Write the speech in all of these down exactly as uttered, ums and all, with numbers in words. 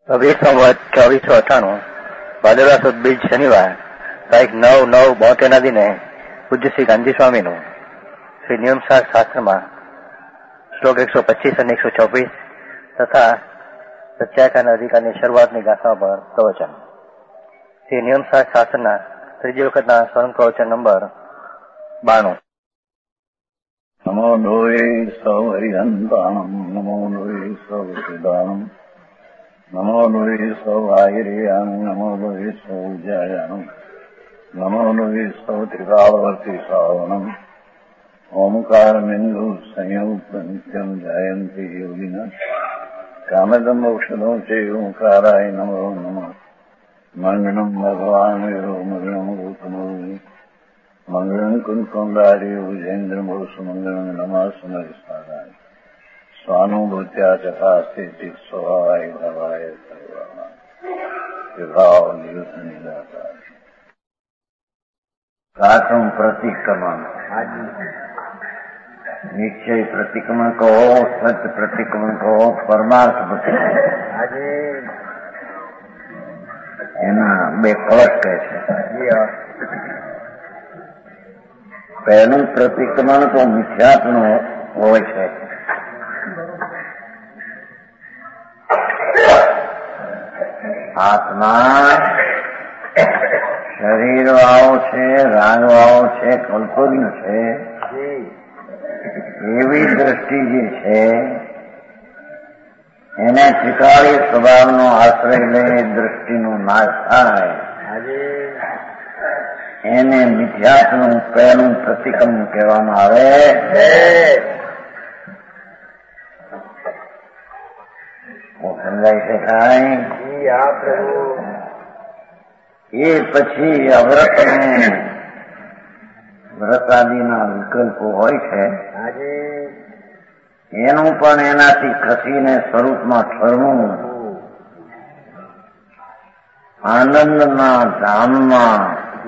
વીસ સંવત ચોવીસો અઠાણું ભાદરવા સુદ બીજ શનિવાર તારીખ નવ નવ બોતેરના દિને પૂજ્ય શ્રી ગાંધી સ્વામીનું શ્રી નિયમસાર શાસ્ત્રમાં શ્લોક એકસો પચીસ અને એકસો ચોવીસ તથા સત્યાકારના અધિકારની શરૂઆતની ગાથા પર પ્રવચન. શ્રી નિયમસાર શાસ્ત્રના ત્રીજી વખતના સ્વયં પ્રવચન નંબર બાણું. નમો લોહે સૌ હરિહંતાણમ નમો લોહે સૌ સુદાનમ નમો લોહે સૌ આયર્યામ નમો લોહે સૌ જયામ નમો લોહે સૌ ત્રિકાળવર્તી સાવનમ ઓમકાર બિંદુ સંયુક્ત નિત્યમ જયંતી યોગિના કામદમ ઔષધો છે ઓંકારાય નમો નમઃ. મંગળમ ભગવાન વિરો મંગળમ ગૌતમો મંગળમ કુંકુંડાર્ય વિજેન્દ્રમો સુમંગળમ નમઃ સમરિસ્વાદાય સ્વાનુભૂત્યા ચકાસ્તે સ્વભાવાય ભવાય સર્વા વિભાવ નિદાતા. સાતમ પ્રતિક્રમણ. નિશ્ચય પ્રતિક્રમણ કહો, સત્ય પ્રતિક્રમણ કહો, પરમાર્થ પ્રતિક્રમણ, એના બે કળશ કહે છે. પહેલું પ્રતિક્રમણ તો મિથ્યાત્વનું હોય છે. આત્મા શરીર વાળો છે, રાગ વાળો છે, કલ્પજ્ઞ છે, એવી દ્રષ્ટિ જે છે એને ત્રિકાળી સ્વભાવનો આશ્રય લઈ દ્રષ્ટિનો નાશ થાય એને મિથ્યાત્વનું પહેલું પ્રતિક્રમણ કહેવામાં આવે. સમજાય છે કાંઈ? એ પછી અવ્રત ને વ્રતાદિના વિકલ્પો હોય છે, એનું પણ એનાથી ખસીને સ્વરૂપમાં ઠરવું, આનંદના ધામમાં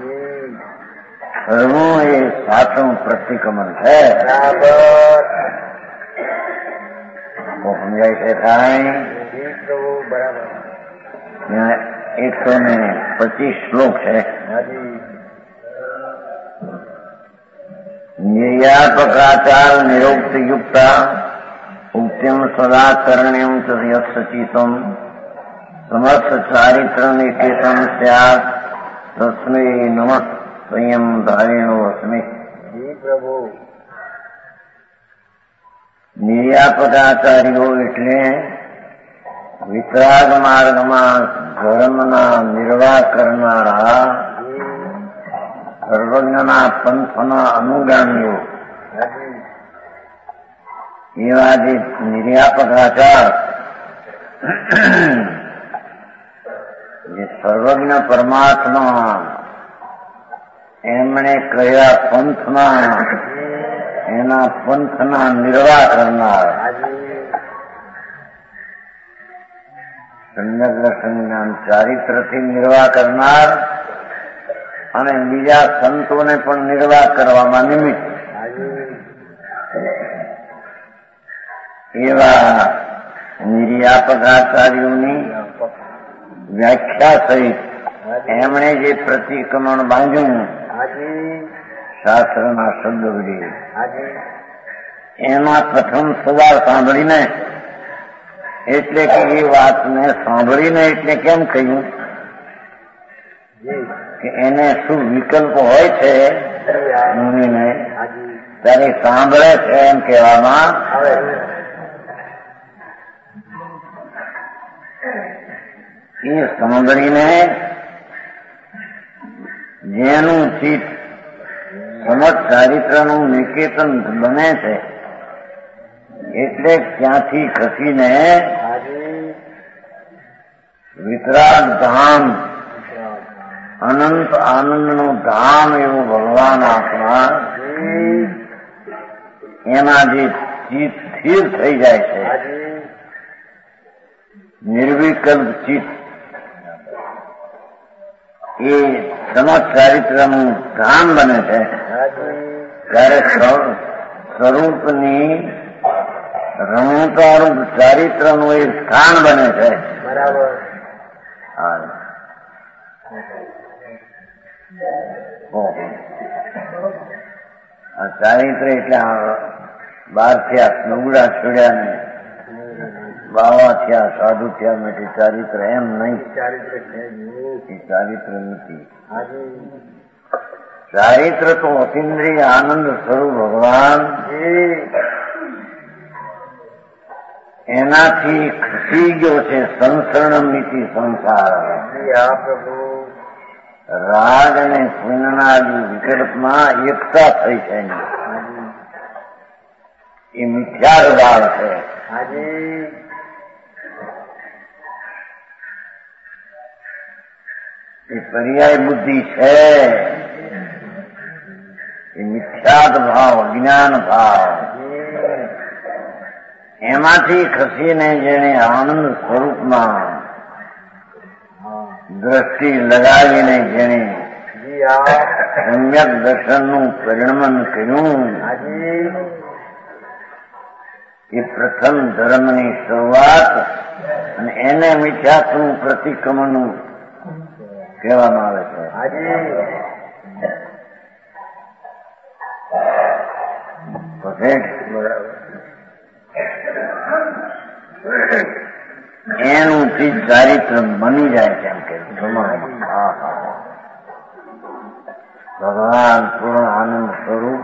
ઠરવું એ સાચું પ્રતિક્રમણ છે. સમજાય છે કાંઈ? એકસો ને પચીસ શ્લોક છે. નિર્યાપકાચાર નિરોક્ત યુક્તા ઉક્તિમ સદા કરણ્યમ સચિતમ સમસ્ત ચારિત્ર નિકેતમ સ્યાત તસ્મૈ નમઃ સ્વયં ધારેણો અસ્મિ. નિર્યાપકાચાર્યો એટલે વિતરાગ માર્ગમાં ધર્મના નિર્વાહ કરનારા સર્વજ્ઞના પંથના અનુગામીઓ, એવા જે નિર્યાપકાચાર જે સર્વજ્ઞ પરમાત્મા એમણે કયા પંથના એના પંથના નિર્વાહ કરનાર, સમ્યક દર્શન જ્ઞાન ચારિત્રથી નિર્વાહ કરનાર અને બીજા સંતોને પણ નિર્વાહ કરવામાં નિમિત્ત એવા નિર્યાપકાચાર્યોની વ્યાખ્યા સહિત એમણે જે પ્રતિક્રમણ બાંધ્યું શાસ્ત્રના શબ્દ વડે, એમાં પ્રથમ સવાર સાંભળીને, એટલે કે એ વાતને સાંભળીને એટલે કેમ કહ્યું કે એને શું વિકલ્પ હોય છે મુનિને, ત્યારે સાંભળે છે એમ કહેવામાં આવે. એ સાંભળીને જેનું ચિત્ત સમજ ચારિત્રનું નિકેતન બને છે, એટલે ત્યાંથી ખસીને વિતરાગ ધામ, અનંત આનંદનું ધામ એવું ભગવાન આત્મા, એના જે ચિત્ત સ્થિર થઈ જાય છે, નિર્વિકલ્પ ચિત્ત, એ સમજ ચારિત્રનું ધામ બને છે. ત્યારે સ્વરૂપની રમણતારૂપ ચારિત્રનું એ સ્થાન બને છે. બરાબર. હા ચારિત્ર એટલે બાર થયા લુગડા છોડ્યા ને બાવા થયા સાધુ થયા માટે ચારિત્ર એમ નહીં. ચારિત્ર નથી. ચારિત્ર તો અતિન્દ્રિય આનંદ સ્વરૂપ ભગવાન એનાથી ખસી ગયો છે. સંસરણ નીતિ સંસાર રાગ અને પુણ્યના વિકલ્પમાં એકતા થઈ છે. એ મિથ્યા ભાવ છે. એ પર્યાય બુદ્ધિ છે. એ મિથ્યાત ભાવ જ્ઞાન ભાવ એમાંથી ખસીને જેને આનંદ સ્વરૂપમાં દ્રષ્ટિ લગાવીને જેને સમ્યક દર્શનનું પરિણમન કર્યું એ પ્રથમ ધર્મની શરૂઆત અને એને મિથ્યાત્વનું પ્રતિક્રમણનું કહેવામાં આવે છે. એનું થી ચારિત્ર બની જાય છે. એમ કે ભગવાન પૂર્ણ આનંદ સ્વરૂપ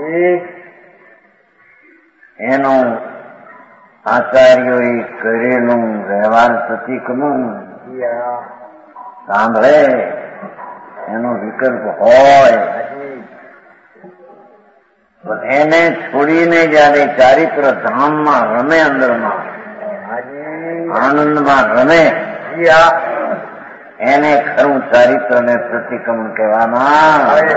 એનું આચાર્યોએ કરેલું વ્યવહાર પ્રતિક્રમણ સાંભળે એનો વિકલ્પ હોય પણ એને છોડીને જયારે ચારિત્ર ધામમાં રમે, અંદરમાં આનંદમાં રમે, એને ખરું ચારિત્ર ને પ્રતિક્રમણ કહેવામાં આવે.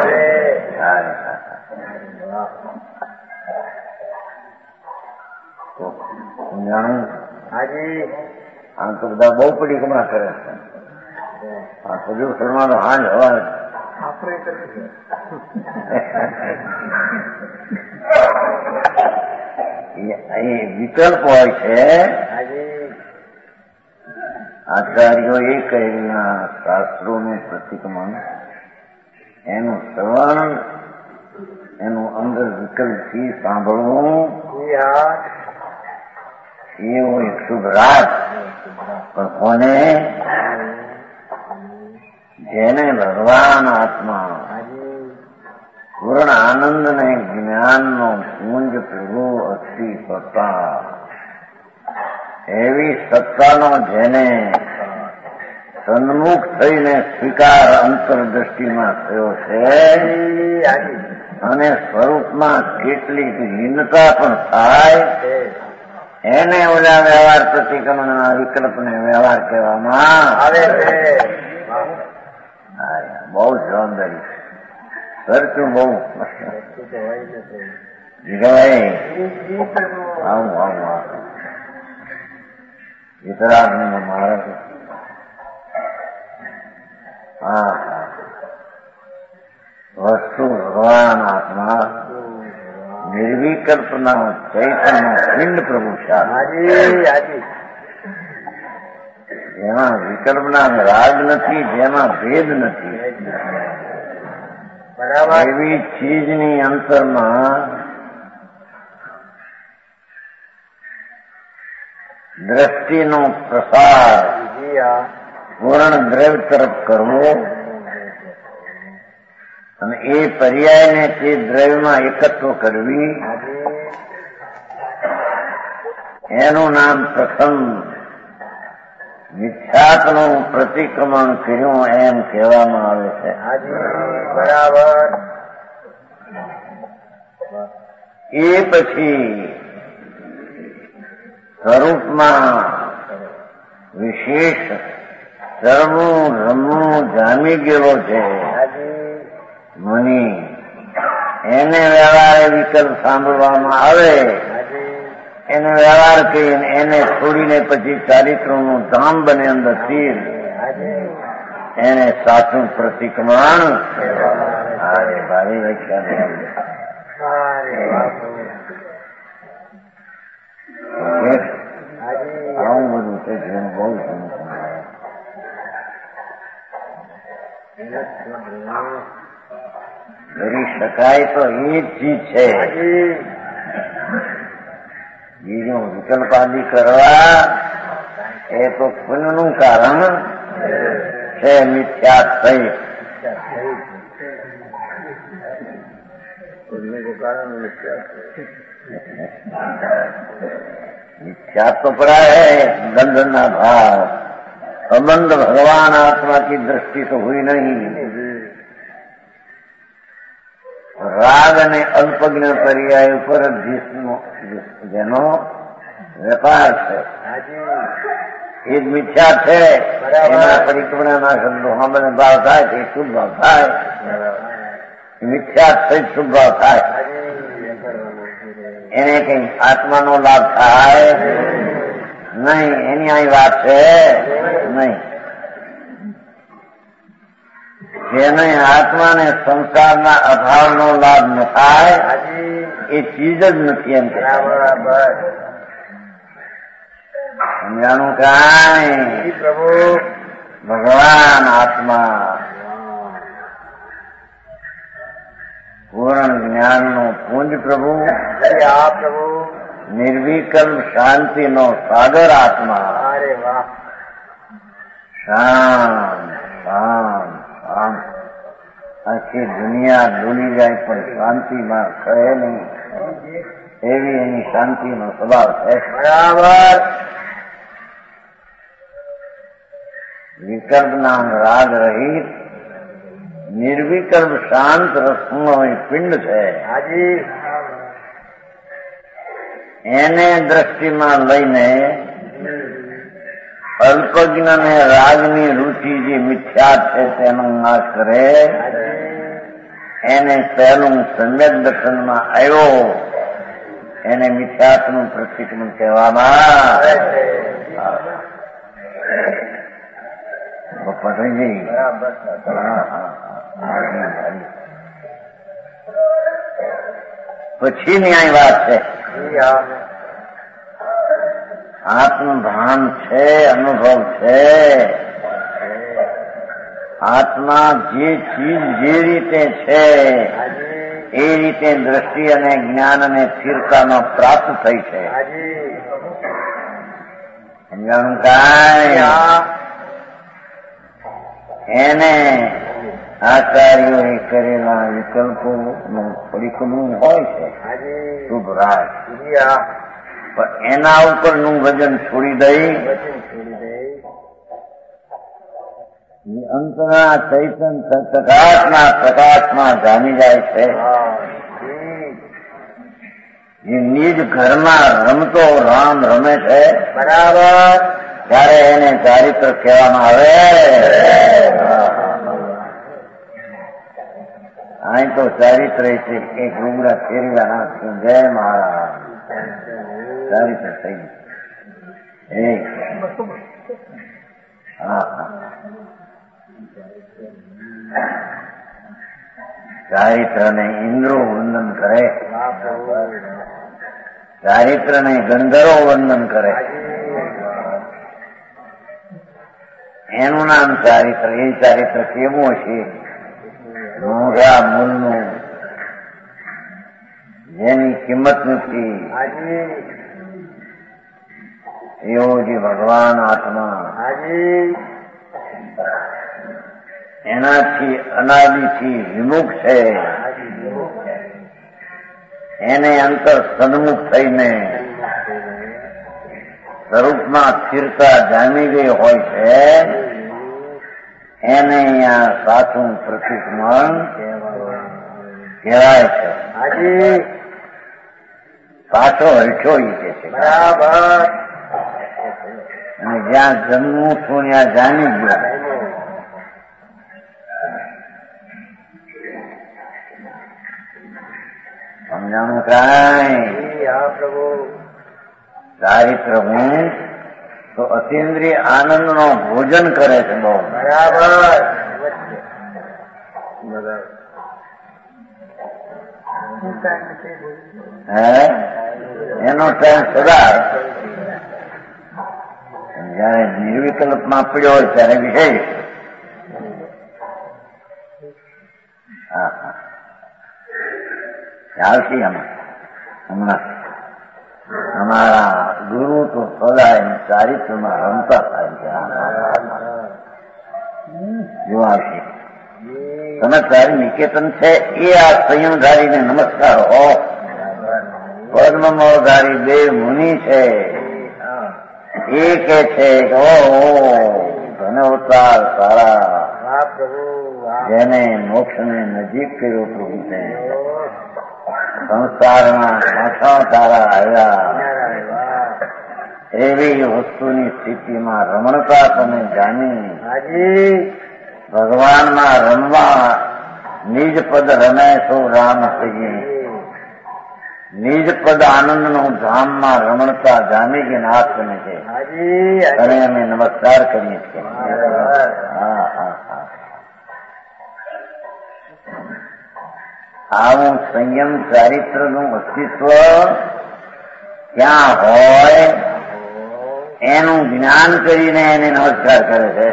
જાણું આમ તો બધા બહુ પરિક્રમા કરે છે. આ સજુ શર્માનો હાંજ હવા એ વિકલ્પ હોય છે. આચાર્યો એ કહેલા શાસ્ત્રોનું પ્રતિક્રમણ એનું શ્રવણ એનું અંદર વિકલ્પથી સાંભળવું એવો એક શુભ રાગ. પણ કોને? જેને ભગવાન આત્મા પૂર્ણ આનંદ ને જ્ઞાનનો પુંજ પ્રભુ અસ્થિ સત્તા એવી સત્તાનો જેને સન્મુખ થઈને સ્વીકાર અંતરદ્રષ્ટિમાં થયો છે અને સ્વરૂપમાં કેટલીક હીનતા પણ થાય એને ઓલા વ્યવહાર પ્રતિક્રમણના વિકલ્પને વ્યવહાર કહેવામાં આવે છે. બહુ જવાબદારી ખર્ચું બહુ આવું આવું આવું વિતરાગ મહારાજ હા વસ્તુ ભગવાન આત્મા નિર્વિકલ્પના ચૈતન્ય પિંડ પ્રભુ જેમાં વિકલ્પના રાગ નથી, જેમાં ભેદ નથી એવી ચીજની અંતરમાં દ્રષ્ટિનો પ્રસાર પૂર્ણ દ્રવ્ય તરફ કરવો અને એ પર્યાયને તે દ્રવ્યમાં એકત્વ કરવી એનું નામ પ્રથમ મિથ્યાત્વનું પ્રતિક્રમણ કર્યું એમ કહેવામાં આવે છે. બરાબર. એ પછી સ્વરૂપમાં વિશેષ ચરમું રમવું જામી ગયેલો છે મુનિ, એને વ્યવહારે વિકલ્પ સાંભળવામાં આવે, એને વ્યવહાર કરીને એને છોડીને પછી ચારિત્રનું ધામ બને અંદર સ્થિર, એને સાચું પ્રતિક્રમણ. અરે ભારી વ્યાખ્યા આવું બધું છે જેમ બહુ સમજ કરી શકાય તો એ જ ચીજ છે. બીજું વિકલ્પાદી કરવા એ તો પુણ્યનું કારણ છે. મિથ્યા થઈ मिथ्या तो पड़ा है बंधन भाव. अबंध भगवान आत्मा की दृष्टि तो हुई नहीं. राग ने अल्पज्ञ पर्याय पर जिसनो જેનો વેપાર છે એ જ મિથ્યા છે. એના પરિક્રમણના શબ્દો સામે ભાવ થાય તે શુદ્ધ ભાવ થાય. મિથ્યા થઈ શુદ્ધ ભાવ થાય. એને કઈ આત્માનો લાભ થાય નહીં. એની અહીં વાત છે નહીં. જેને આત્માને સંસારના અભાવનો લાભ ન થાય એ ચીજ જ નથી. એમ સમજાણું કાંઈ પ્રભુ ભગવાન આત્મા પૂર્ણ જ્ઞાનનો પુંજ પ્રભુ. આ પ્રભુ નિર્વિકલ્પ શાંતિનો સાગર આત્મા. અરે વાહ. શાંત શાંત શાંત. આખી દુનિયા ડૂલી જાય પણ શાંતિમાં કહે નહીં એવી એની શાંતિનો સ્વભાવ છે. બરાબર. વિકલ્પના રાગ રહિત નિર્વિકલ્પ શાંત રસનો પિંડ છે. એને દ્રષ્ટિમાં લઈને અલ્પજ્ઞ ને રાગની રુચિ જે મિથ્યા છે તેનો નાશ કરે. એને પહેલું સમ્યક દર્શનમાં આવ્યો એને મિથ્યાત્વનું પ્રતિક્રમણ કહેવામાં. પટેલજી પછીની અહીં વાત છે. આત્મભાન છે, અનુભવ છે. આત્મા જે ચીજ જે રીતે છે એ રીતે દ્રષ્ટિ અને જ્ઞાન અને સ્થિરતામાં પ્રાપ્ત થઈ છે. સમજાણું કાંઈ? એને આચાર્યોએ કરેલા વિકલ્પોનું પરિક્રમણ હોય છે શુભ રાગ. પણ એના ઉપરનું વજન છોડી દઈ અંતના ચૈતન પ્રકાશના પ્રકાશમાં જામી જાય છે. જે નિજ ઘરમાં રમતો રામ રમે છે. બરાબર. ત્યારે એને ચારિત્ર કહેવામાં આવે. અહીં તો ચારિત્ર છે એક રૂગડા ફેરવા નાખ્યું. જય મહારાજ. ચારિત્ર થઈ ગયું. હા હા. ચારિત્ર ને ઇન્દ્રો વંદન કરે. ચારિત્ર ને ગંધર્વો વંદન કરે. એનું નામ ચારિત્ર. એ ચારિત્ર કેવું હશે? મોઢા મૂળનું, જેની કિંમત નથી એવો જે ભગવાન આત્મા એનાથી અનાદિથી વિમુખ છે. એને અંતર સન્મુખ થઈને સ્વરૂપમાં સ્થિરતા જામી ગઈ હોય છે. એને અહીંયા સાચું પ્રતિક્રમણ કહેવાય છે. પાછો હરખ્યો ઈ કે છે. બરાબર. અને જ્યાં જન્મું છું ત્યાં જામી ગયો. સમજાણું કાંઈ? ચારિત્ર હું તો અતિન્દ્રિય આનંદ નો ભોજન કરે છે. બહુ બરાબર. હે એનો ટાઈમ સદા જયારે નિર્વિકલ્પમાં પડ્યો હોય ત્યારે વિષય ખ્યાલથી અમે હમણાં અમારા ગુરુ તો સદાય ચારિત્રમાં રમતા થાય છે. જોવાશે ચમત્કારી નિકેતન છે એ આ સંયમધારીને નમસ્કાર હો. પદ્મમોધારી બે મુનિ છે એ કે છે ઓહો ધન અવતાર સારા જેને મોક્ષને નજીક કર્યો પ્રભુ છે. સંસારમાં પાછા તારા આવ્યા એવી વસ્તુની સ્થિતિમાં રમણતા તમે જાણી ભગવાનમાં રમવા નિજ પદ રમે સૌ રામ કહીએ. નિજ પદ આનંદનું ધામમાં રમણતા જામી કે નાથ બને છે અને અમે નમસ્કાર કરીએ છીએ. હા હા હા આવું સંયમ ચારિત્રનું અસ્તિત્વ ક્યાં હોય એનું જ્ઞાન કરીને એને નમસ્કાર કરે છે.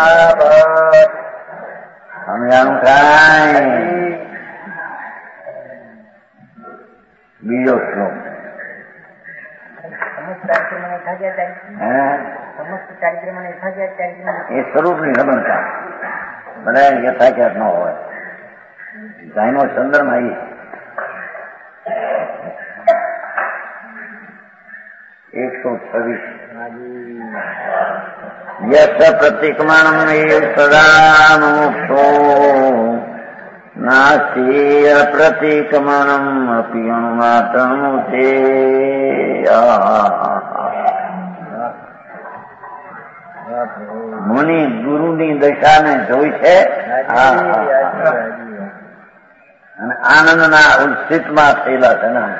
સમજાણું કાંઈ? બીજો શ્લોક એ સ્વરૂપની રમણતા બધા યથાખ્યાત ન હોય. ગાયનો સંદર્ભ આવી એકસો છવ્વીસ યશ પ્રતિક્રમણમ સદા મોક્ષો નાસ્તિ પ્રતિક્રમણમ અપી અણુમાત્રનું તે. મુનિ ગુરુની દશાને જોઈ છે અને આનંદના ઉત્સિતમાં થયેલા છે ને.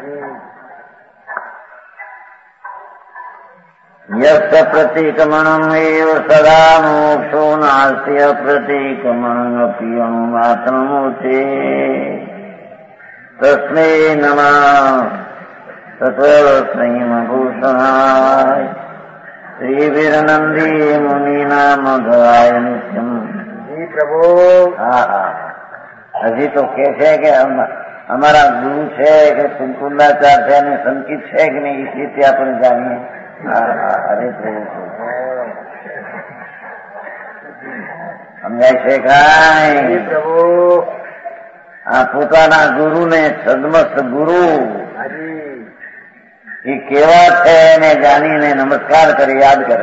યસ્ પ્રતિક્રમણમ એવ સદા મોક્ષો નાસ્તિ પ્રતિક્રમણમ અપી અણુમાત્રમુચે. તસ્મૈ નમઃ સત્વસંયમભૂષણાય શ્રીવીરનંદી મુનિના મધરાય નિત્યમ. પ્રભુ હા હા હજી તો કે છે કે અમારા ગુરુ છે કે કુંકુંદાચાર છે અને સંકિત છે કે નહીં એ સ્થિતિ આપણે જાણીએ. અરે સમજાય છે કાંઈ? પ્રભુ આ પોતાના ગુરુને સદમસ્ત ગુરુ એ કેવા છે એને જાણીને નમસ્કાર કરી યાદ કરે.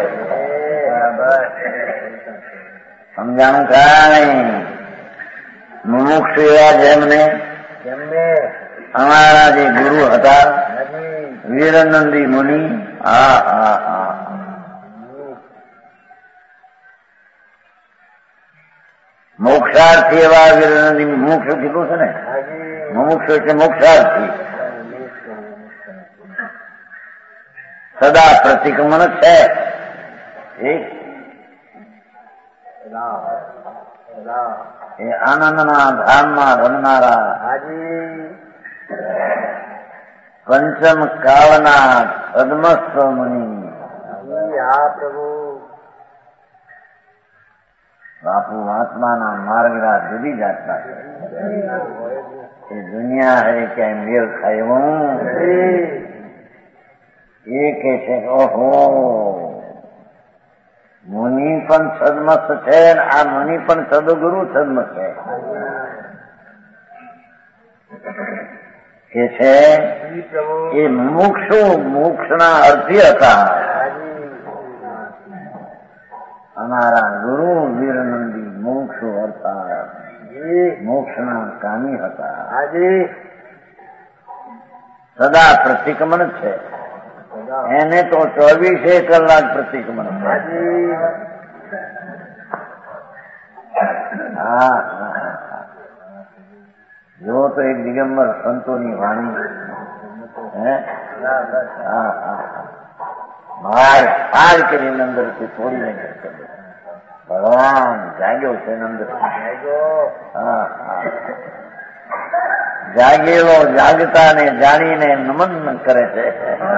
સમજાણું કાંઈ? મુમુક્ષુ એવા જેમને અમારા જે ગુરુ હતા વીરનંદી મુનિ. હા હા હા મોક્ષાર્થી એવા વીરનંદી. મુમુક્ષુ કીધું છે ને, મુમુક્ષુ એટલે મોક્ષાર્થી. સદા પ્રતિક્રમણ છે એ આનંદના ધામમાં રમનારા પંચમ કાળના સદમસ્ત મુનિ. બાપુ આત્માના માર્ગના જુદી જાતના છે. એ દુનિયા હે ક્યાંય મેળ ખાય એવું એ કે છે ઓહો મુનિ પણ સદમસ્ત છે ને આ મુનિ પણ સદગુરુ સદમસ્ત છે કે છે. એ મોક્ષો મોક્ષના અર્થી હતા. અમારા ગુરુ વીરનંદી મોક્ષો હતા, મોક્ષના કામી હતા. સદા પ્રતિક્રમણ છે એને તો ચોવીસે કલાક પ્રતિક્રમણ છે. હા જો તો એક દિગંબર સંતોની વાણી હે હા હા બહાર પાર કરીને અંદરથી છોડીને ભગવાન જાગ્યો છે અંદર. હા હા જાગેલો જાગતા ને જાણીને નમન કરે છે.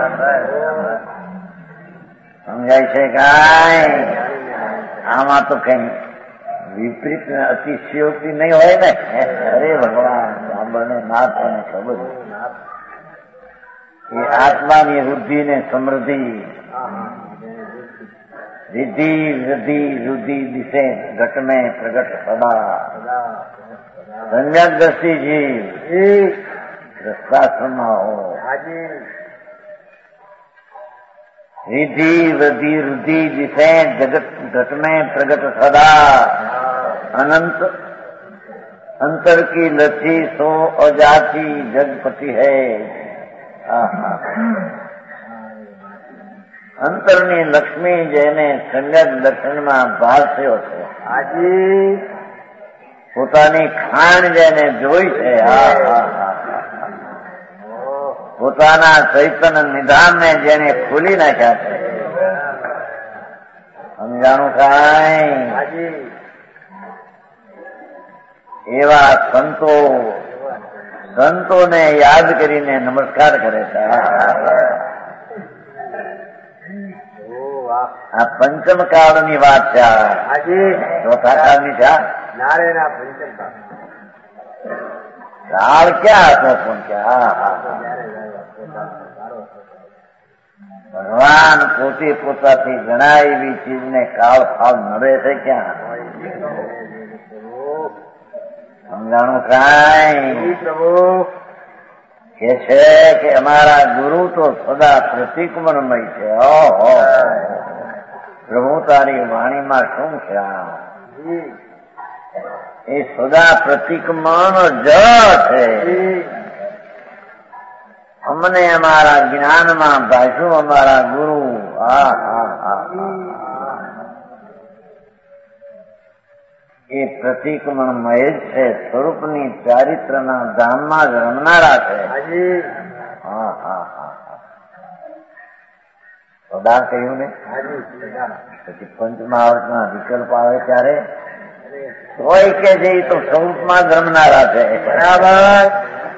સમજાય છે કાંઈ? આમાં તો કઈ વિપરીત અતિશયોક્તિ નહીં હોય ને. અરે ભગવાન બને નાથ અને ખબર એ આત્માની વૃદ્ધિ ને સમૃદ્ધિ रिद्धि वृद्धि रुद्धि दिशे घट में प्रगट सदा सम्यक दृष्टि जीव दृष्टाश्रम हो रिद्धि वृद्धि रुद्धि दिशे जगत घट में प्रगट सदा अनंत अंतर की लच्छी सो अजाति जगपति है અંતરની લક્ષ્મી જેને સંગત દર્શનમાં ભાસ્યો છે આજી પોતાની ખાણ જેને જોઈ છે પોતાના ચૈતન્ય નિધાનને જેને ખોલી નાખ્યા છે સમજાણું કાંઈ એવા સંતો સંતોને યાદ કરીને નમસ્કાર કરે છે આ પંચમ કાળ ની વાત છે આજે ચોથા કાળ ની છે નારેના પંચમ કાળ ક્યાં હતો પણ ક્યાં ભગવાન પોતે પોતાથી ઘણા એવી ચીજને કાળ ફાળ નડે છે ક્યાં સમજાણું કાંઈ કે છે કે અમારા ગુરુ તો સદા પ્રતિક્રમણમય છે ઓહો પ્રભુ તારી વાણીમાં શું છે એ સદા પ્રતિક્રમણ જ છે અમને અમારા જ્ઞાનમાં ભાષું અમારા ગુરુ હા હા હા એ પ્રતિક્રમણમય જ છે સ્વરૂપની ચારિત્રના ધામમાં જ રમનારા છે હા હા હા સદા કહ્યું ને પછી પંચમહાવર્તના વિકલ્પ આવે ત્યારે કોઈ કે છે એ તો સ્વરૂપમાં જ રમનારા છે બરાબર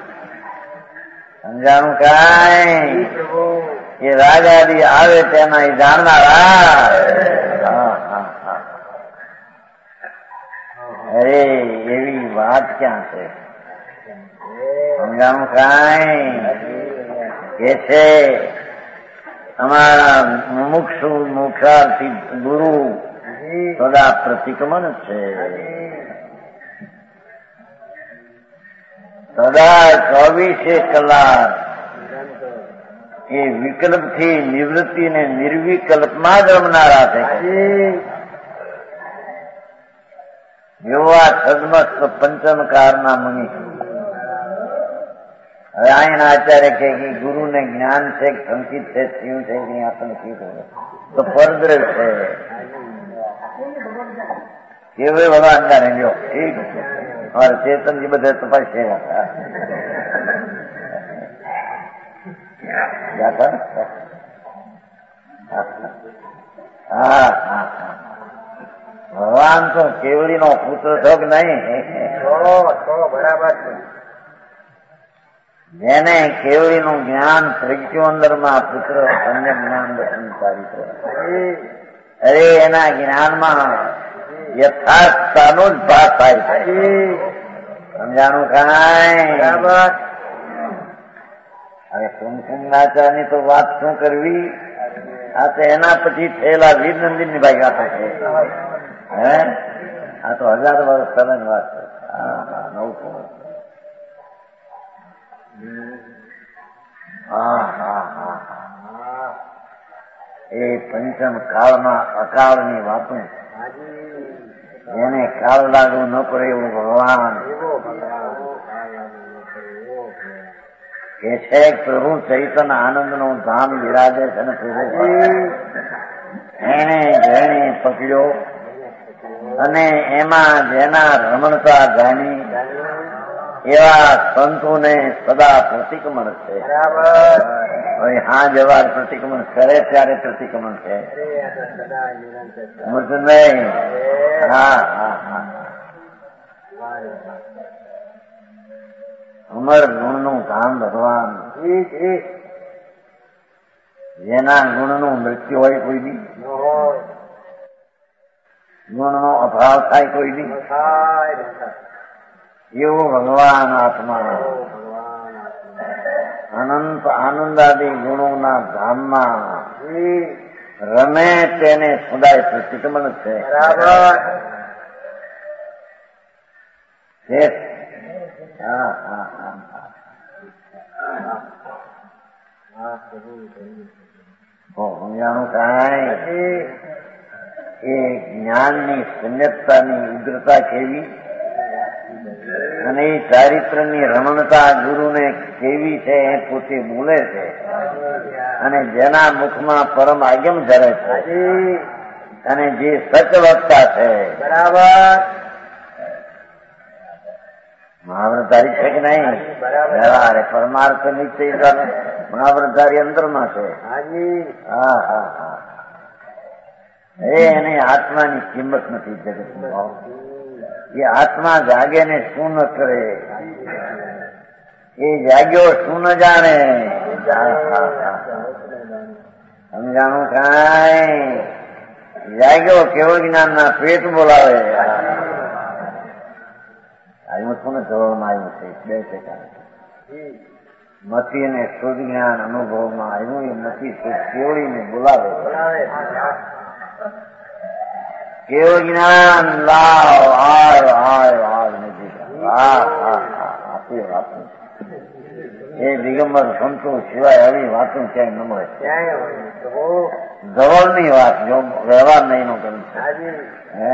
સમજાણું કાંઈ એ રાજાદી આવે તેના એ જાણનારા હા હા હા અરે એવી વાત ક્યાં છે સમજાણું કાંઈ કે છે અમારા મુમુક્ષુ મુખાર્થી ગુરુ સદા પ્રતિક્રમણ છે સદા ચોવીસે કલાક એ વિકલ્પ થી નિવૃત્તિ ને નિર્વિકલ્પમાં જ રમનારા છે જેવા સદમસ્ત પંચમકારના મુનિ હવે આયના આચાર્ય કે ગુરુ ને જ્ઞાન છે સંકિત છે શિવ છે કે આપણને શીખવું તો પરદ્રવ છે કેવું ભગવાન જાણે લ્યો ઠીક છે અમારે ચેતનજી બધા તપાસ છે હા હા ભગવાન તો કેવડી નો પુત્ર છો કે નહીં બરાબર છે જેને કેવડી નું જ્ઞાન પ્રગટ્યું અંદર માં પુત્ર અન્ય જ્ઞાન દર્શન ચારિત્ર અરે એના જ્ઞાનમાં યથાર્થતાનો જ ભાગ થાય છે સમજાણું કાંઈ બરાબર હવે સોમસિંહ ની તો વાત શું કરવી આ તો એના પછી થયેલા વીર નંદિન ની ભાઈ વાતો છે હે આ તો હજાર વર્ષ પહેલાની વાત છે હા હા નવસો હા હા હા હા એ પંચમ કાળમાં અકાળની વાતો જેને કાળ લાગુ ન પડે એવું ભગવાન કે છે પ્રભુ ચૈતન્ય આનંદ નું ધામ બિરાજે છે ને પ્રભુ એને જેને પકડ્યો અને એમાં જેના રમણતા જાણી એવા સંતોને સદા પ્રતિક્રમણ છે હવે હા જવાર પ્રતિક્રમણ કરે ત્યારે પ્રતિક્રમણ છે નહીં હા હા હા અમર ગુણ નું ધામ ભગવાન જેના ગુણ નું મૃત્યુ હોય કોઈ દી ગુણ નો અભાવ થાય કોઈ દી એવો ભગવાન આત્મા અનંત આનંદાદી ગુણોના ધામમાં રમે તેને સદાય પ્રતિક્રમણ છે. હા હા હા સમજાણું કાંઈ એ જ્ઞાનની સમ્યકતાની ઉગ્રતા કેવી અને એ ચારિત્રની રમણતા ગુરુને કેવી છે એ પોતે બોલે છે અને જેના મુખમાં પરમ આગમ ધરે છે અને જે સચ વક્તા છે બરાબર મહાવ્રતારી છે કે નહીં? બરાબર. પરમાર્થ નિશ્ચય મહાવ્રતારી અંદરમાં છે. હા હા હા એ એની આત્માની કિંમત નથી જગતમાં. એ આત્મા જાગે ને શું ન કરે, એ જાગ્યો શું ન જાણે. સમજાણું કાંઈ? જાગ્યો કેવો જ્ઞાન ના પેટ બોલાવે. આવ્યું છું ને ધોરણમાં આવ્યું છે બે ટકા મતી અને શુદ્ધ જ્ઞાન અનુભવમાં આવ્યું. એ મતી કેવડીને બોલાવે. કેવું જ્ઞાન લાવ આવ આવ આવ નથી. હા હા હા આપી વાતું એ દિગંબર સંતો સિવાય આવી વાતો ક્યાંય ન મળે. ધવળ ની વાત જો વ્યવહાર નહીં નો કરી હે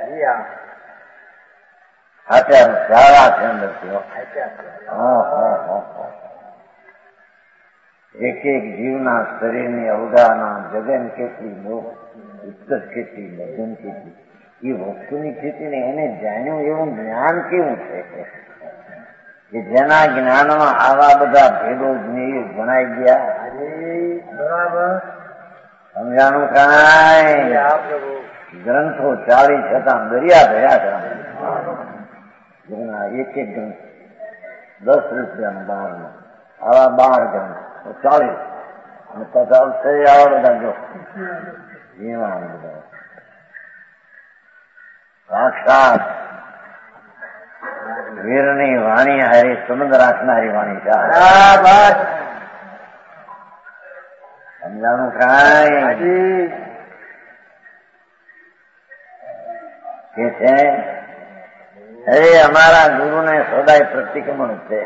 અત્યારે સારા છે અંદર એક એક જીવના શરીરની અવગાના જગન કેટલી લોક ઉત્કટ કેટલી લગ્ન કેટલી એ વસ્તુની ખેતીને એને જાણ્યું એવું જ્ઞાન કેવું છે કે જેના જ્ઞાનમાં આવા બધા ભેદો જણાઈ ગયા. બરાબર સમજાણું કાંઈ? ગ્રંથો ચાલી છતાં દરિયા ભર્યા હતા. એક એક ગ્રંથ દસ રૂપિયાનો બાર નો આવા બાર ગ્રંથ ચાલીસ અને પછી આવા બધા જો એવા બધા સાક્ષાત વીરની વાણી હારી સુમંદ રાખનારી વાણી છે. સમજાણું કાંઈ? કે છે અરે અમારા ગુરુને સદાય પ્રતિક્રમણ છે.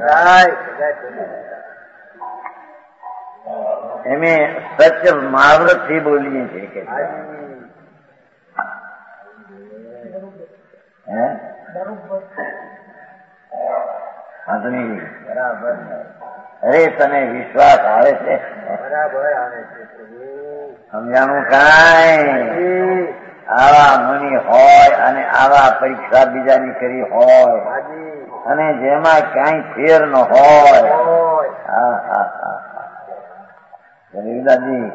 એમે સત્ય મહાવ્રત થી બોલીએ છીએ કે બરાબર. અરે તને વિશ્વાસ આવે છે? બરાબર આવે છે. સમજાણું કાંઈ? આવા મુનિ હોય અને આવા પરીક્ષા બીજાની કરી હોય અને જેમાં ક્યાંય ફેર ન હોય. હા હા હા દાદી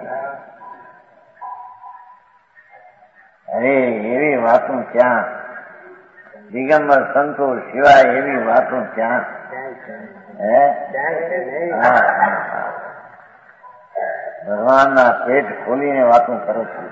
અરે એવી વાતો ક્યાં? દિગંબર સંતો સિવાય એવી વાતો ક્યાં? હે હા ભગવાનના પેટ ખોલીને વાતો કરે છે.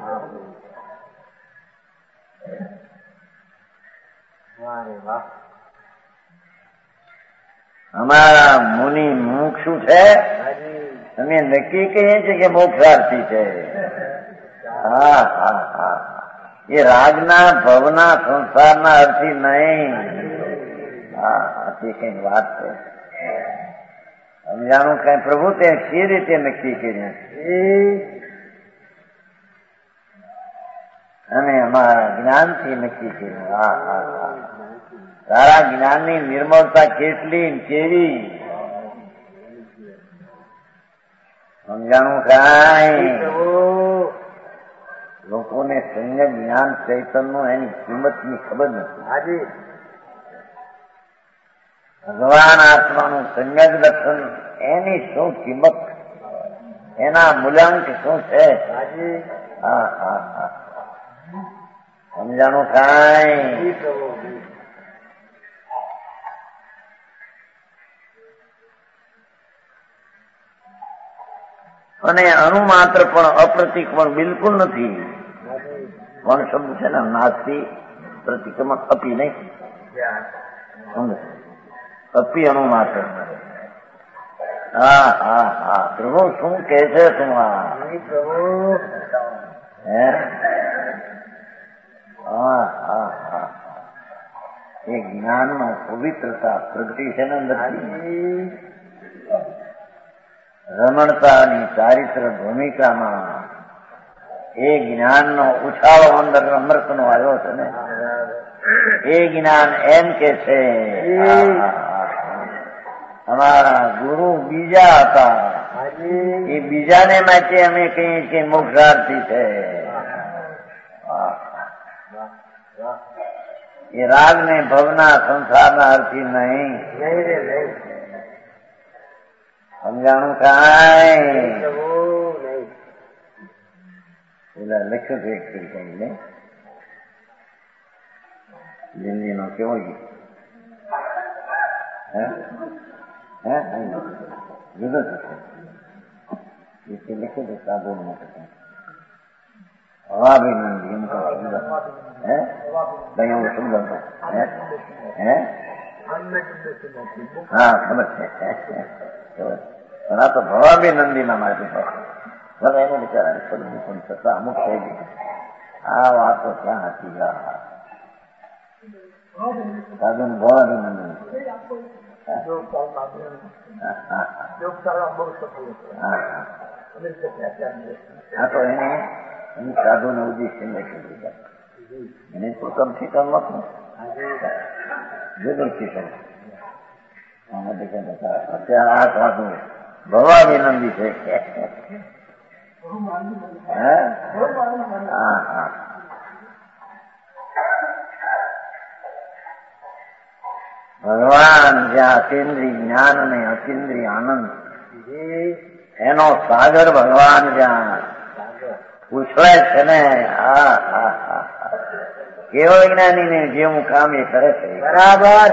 અમારા મુનિ મુક્ષુ છે. અમે નક્કી કહીએ છીએ કે મોક્ષાર્થી છે. હા હા હા એ રાજના ભવના સંસારના અર્થી નહીં. હા તે કઈક વાત છે. સમજાણું કઈ? પ્રભુ તે કઈ રીતે નક્કી કર્યું અને અમારા જ્ઞાનથી નક્કી કર્યું. હા હા હા તારા જ્ઞાનની નિર્મળતા કેટલી કેવી? સમજાણું કાંઈ? લોકોને સંજ્ઞ જ્ઞાન ચૈતન્ય એની કિંમતની ખબર નથી. ભગવાન આત્માનું સંજ્ઞ દર્શન એની શું કિંમત, એના મૂલ્યાંક શું છે? હા હા હા સમજાણું કાંઈ? અને અણુ માત્ર પણ અપ્રતિક પણ બિલકુલ નથી. પણ શબ્દ છે ને નાસ્તી પ્રતિક્રમણ અપી નહીં. અપી અણુ માત્ર. હા હા હા પ્રભુ શું કે છે તું આ હે હા હા હા એ જ્ઞાનમાં પવિત્રતા પ્રગટી છે ને અંદરથી રમણતાની ચારિત્ર ભૂમિકામાં એ જ્ઞાનનો ઉછાળો અંદર અમૃતનો આવ્યો છે ને એ જ્ઞાન એમ કે છે અમારા ગુરુ બીજા હતા એ બીજાને માટે અમે કહીએ કે મોક્ષાર્થી છે. એ રાગ ને ભવના સંસારના અર્થી નહીં સમજાણું કાંઈ પેલા લખ્યું છે એક કહીને દિલ્હીનો કેવો ગયો હે હે જુદો છે લખ્યું છે સાબુ હવાભિનંદી એમ કહો હે કઈ એવું શબ્દ હતો હે હા ખબર છે પણ આ તો ભવાભિનંદી ના માટે ભલે એને બિચારા પણ છતાં અમુક થઈ ગઈ આ વાતો ક્યાં હતી સાધુ ભવાભિનંદન હા તો એને એની સાધુ ને ઉદ્દેશ્ય લખી દીધા એને પોતામ ઠીકાણ નતું જુદું ઠીકાણ અત્યારે આ સાધુ ભવાભિનંદી છે. હા હા ભગવાન જ્યાં અતિન્દ્રિય જ્ઞાન અને અતિન્દ્રિય આનંદ એનો સાગર ભગવાન જ્યાં ઉછળે છે ને હા હા હા કેવળ જ્ઞાની ને જેવું કામ એ કરે છે બરાબર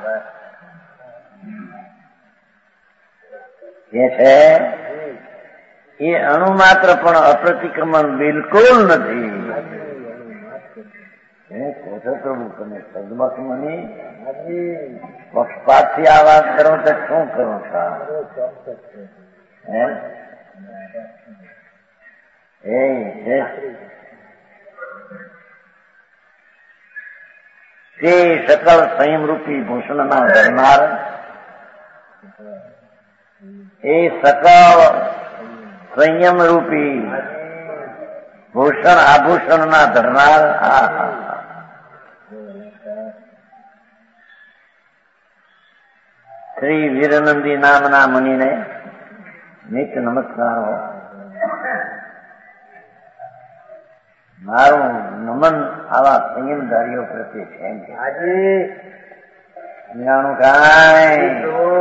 એ છે એ અણુ માત્ર પણ અપ્રતિક્રમણ બિલકુલ નથી. પ્રભુ તમે સદમત મની પક્ષપાત થી આ વાત કરો તો શું કરો તે સકલ સંયમરૂપી ભૂષણના ધરનાર એ સકલ સંયમ રૂપી ભૂષણ આભૂષણ ના ધરનાર હા હા શ્રી વીરનંદી નામના મુનિને નિત્ય નમસ્કાર હો. મારું નમન આવા સંયમધારીઓ પ્રત્યે છે એમ કે સમજાણું કાંઈ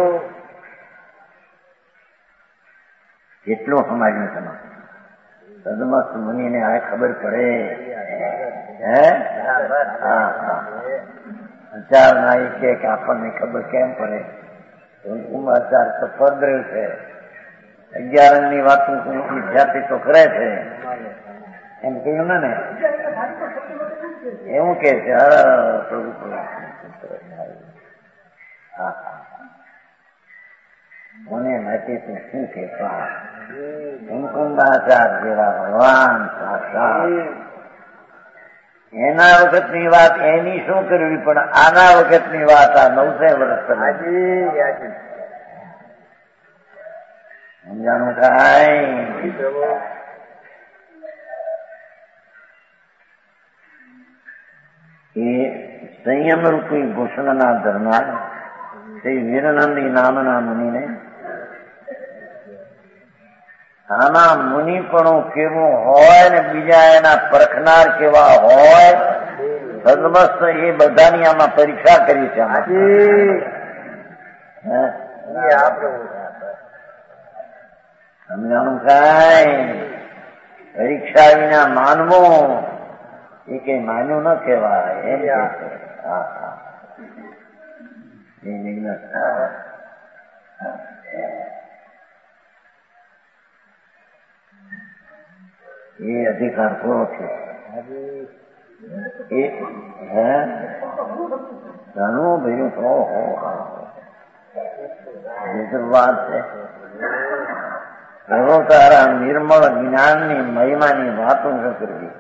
કેટલું સમાજનું તમે સદમસ્ત મુનિને આ ખબર પડે હે હા હા આચાર ના એ કે આપણને ખબર કેમ પડે આચાર તો પદ્રેવ છે અગિયાર ની વાતો વિદ્યાર્થી તો કરે છે એમ કહ્યું ને એવું કે છે પ્રભુ હા મને માટે તું શું કહેતા મુકુંદાચાર જેવા ભગવાન સાક્ષાત એના વખતની વાત એની શું કરવી પણ આના વખતની વાત આ નવસે વર્ષ સમજાણું કાંઈ એ સંયમ રૂપી ભૂષણના ધરનાર શ્રી વીરનંદી નામના મુનિને આના મુનિપણું કેવું હોય ને બીજા એના પરખનાર કેવા હોય સદમસ્ત એ બધાની આમાં પરીક્ષા કરી છે. સમજાણું કાંઈ પરીક્ષા વિના માનવું એ કઈ માન્યું ન કહેવાય એમ કે છે. હા હા એ અધિકાર પૂરો છે. એ હે ઘણું ભર્યું તો વાત છે. એવો તારા નિર્મળ જ્ઞાનની મહિમાની વાતો ન કરવી.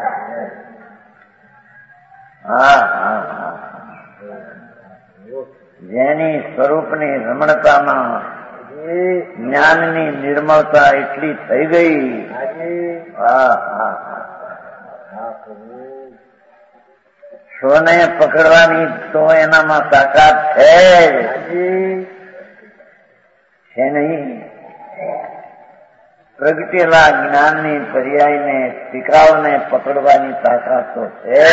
હા હા હા જેની સ્વરૂપની રમણતામાં જ્ઞાનની નિર્મળતા એટલી થઈ ગઈ. હા હા સોને પકડવાની તો એનામાં તાકાત છે છે નહીં. પ્રગટેલા જ્ઞાનની પર્યાયને ટીકાઓને પકડવાની તાકાત તો છે.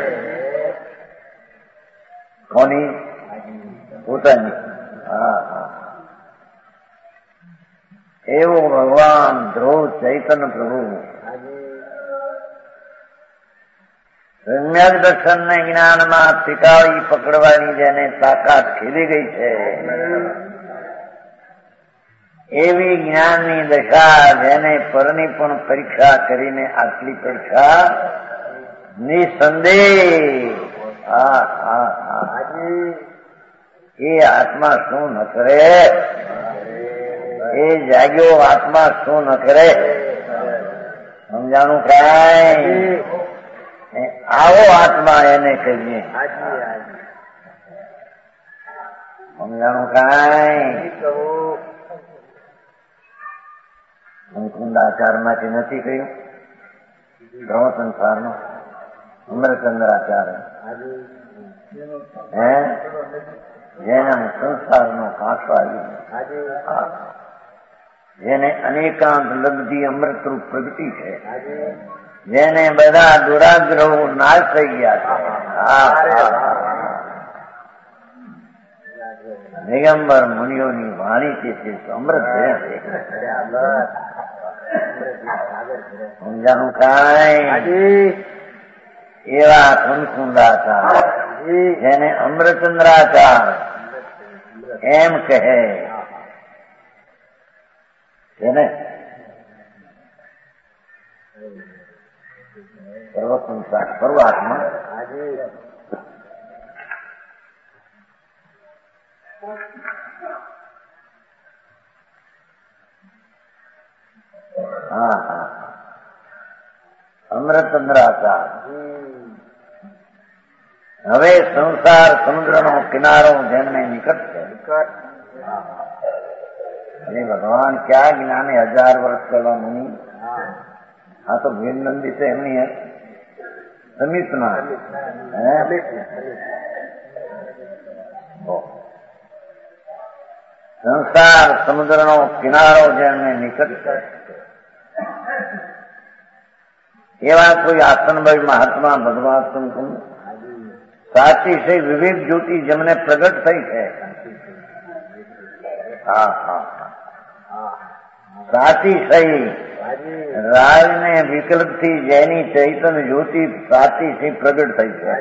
કોની? પોતાની. હા હા એવો ભગવાન ધ્રુવ ચૈતન્ય પ્રભુ સમ્યક દર્શન ને જ્ઞાનમાં ટીકાવી પકડવાની જેને તાકાત ખીલી ગઈ છે એવી જ્ઞાનની દશા જેને પરની પણ પરીક્ષા કરીને આટલી પરીક્ષા નિસંદેહ હા હા હા એ આત્મા શું ન કરે? એ જાગ્યો આત્મા શું ન કરે? સમજાણું કાંઈ? આવો આત્મા એને કહીએ. સમજાણું કાંઈ? મુકુંદાચાર માંથી નથી કહ્યું? ગ્રહ સંસારનો અમરચંદ્રાચાર હે જેના સંસારનો કાંઠો આવ્યો, જેને અનેકાંત લબ્ધી અમૃતરૂપ પ્રગતિ છે, જેને બધા દુરાગ્રહો નાશ થઈ ગયા છે. દિગંબર મુનિઓની વાણી છે તે અમૃત છે. સમજાનું કાંઈ? એવા કુનકુંડાચાર જેને અમૃતચંદ્રાચાર એમ કહે છે ને. સર્વસંસાર સર્વાત્મા હા હા અમૃતચંદ્રાચાર. હવે સંસાર સમુદ્રનો કિનારો જેમને નિકટ છે. અરે ભગવાન ક્યાં જ્ઞાને હજાર વર્ષ પહેલા મુનિ આ તો ભીમનંદી છે એમની સમીપના સંસાર સમુદ્રનો કિનારો જેમને નિકટ છે એવા કોઈ આસનભાઈ મહાત્મા ભગવાન સંકુમ સાચી છે વિવેક જ્યોતિ જેમને પ્રગટ થઈ છે. હા હા સાચી સહી રાજને વિકલ્પ થી જેની ચૈતન્ય જ્યોતિ સાચી સહી પ્રગટ થઈ છે.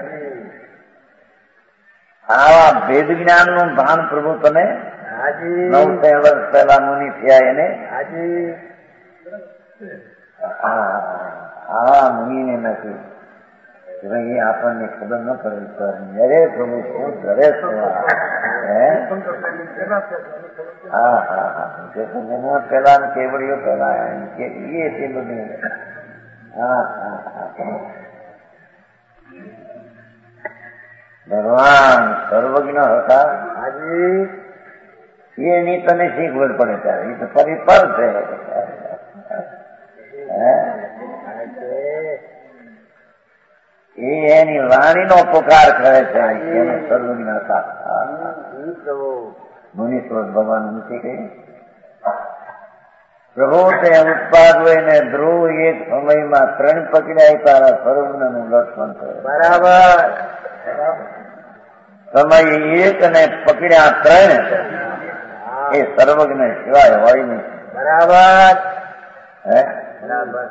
આવા ભેદ જ્ઞાન નું ભાન પ્રભુ તમે નવ વર્ષ પહેલા મુનિ થયા એને આ મુનિને નથી ભાઈ આપણને ખબર ન પડે. અરે પ્રભુ શું કરે છે? હા હા હા પેલા કેવડીઓ પેલા એ તે બધું. હા હા હા ભગવાન સર્વજ્ઞ હતા એની તને શીખવડ પડે ત્યારે એ તો પરિપર છે. એ એની વાણીનો પુકાર કરે છે એને સર્વજ્ઞ હતા. મુનીશ્વર ભગવાન નથી કહી પ્રભુ તે ઉત્પાદ ને ધ્રુવ એક સમયમાં ત્રણ પકડ્યા તારા સર્વજ્ઞ નું લક્ષણ છે. બરાબર સમય એક ને પકડ્યા ત્રણ એ સર્વજ્ઞ સિવાય હોય નહીં. બરાબર હે બરાબર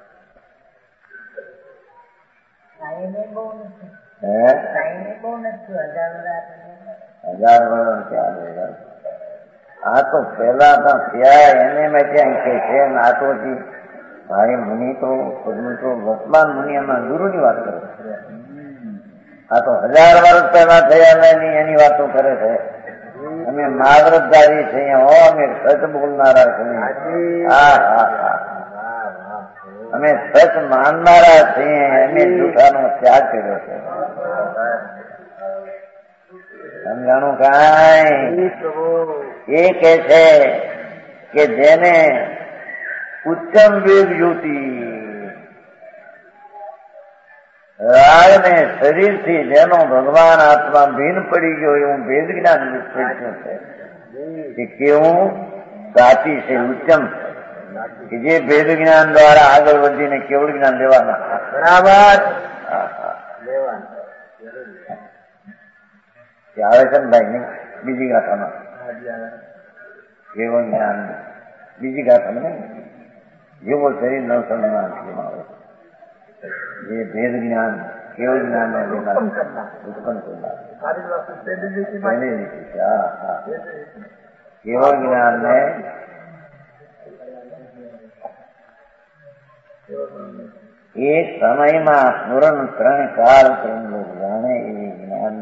હજાર વર્ષ ક્યાં? આ તો પેલા થયા એને મેં ક્યાં કે છે નાટોથી ભાઈ મુનિ તો તો વર્તમાન મુનિ એમાં ગુરુની વાત કરે છે. આ તો હજાર વર્ષ પહેલા થયા એની એની વાતો કરે છે. અમે નાગરતધારી છીએ, હો અમે સચ બોલનારા છીએ. હા હા હા અમે સચ માનનારા છીએ, અમે જૂઠાનો ત્યાગ કર્યો છે. સમજાણું કાંઈ? એ કે છે કે જેને ઉત્તમ વેદ જ્યોતિ રાગ ને શરીરથી જેનો ભગવાન આત્મા ભીન પડી ગયો એવું ભેદ જ્ઞાન વિસ્તૃત્યું છે કે કેવું સાચી છે, ઉત્તમ કે જે ભેદ જ્ઞાન દ્વારા આગળ વધીને કેવળ જ્ઞાન લેવાના. બરાબર આવે છે ને ભાઈ નહીં? બીજી ગાથામાં કેવળ જ્ઞાન, બીજી ગાથામાં નહીં, જેવો શરીર ન સન્માન આવે જે ભેદ જ્ઞાન કેવળ જ્ઞાન ને લેનાર ઉત્પન્ન કરનાર. હા હા કેવળ જ્ઞાન ને એક સમયમાં સ્મરણ ત્રણ કાળ જાણે એ જ્ઞાન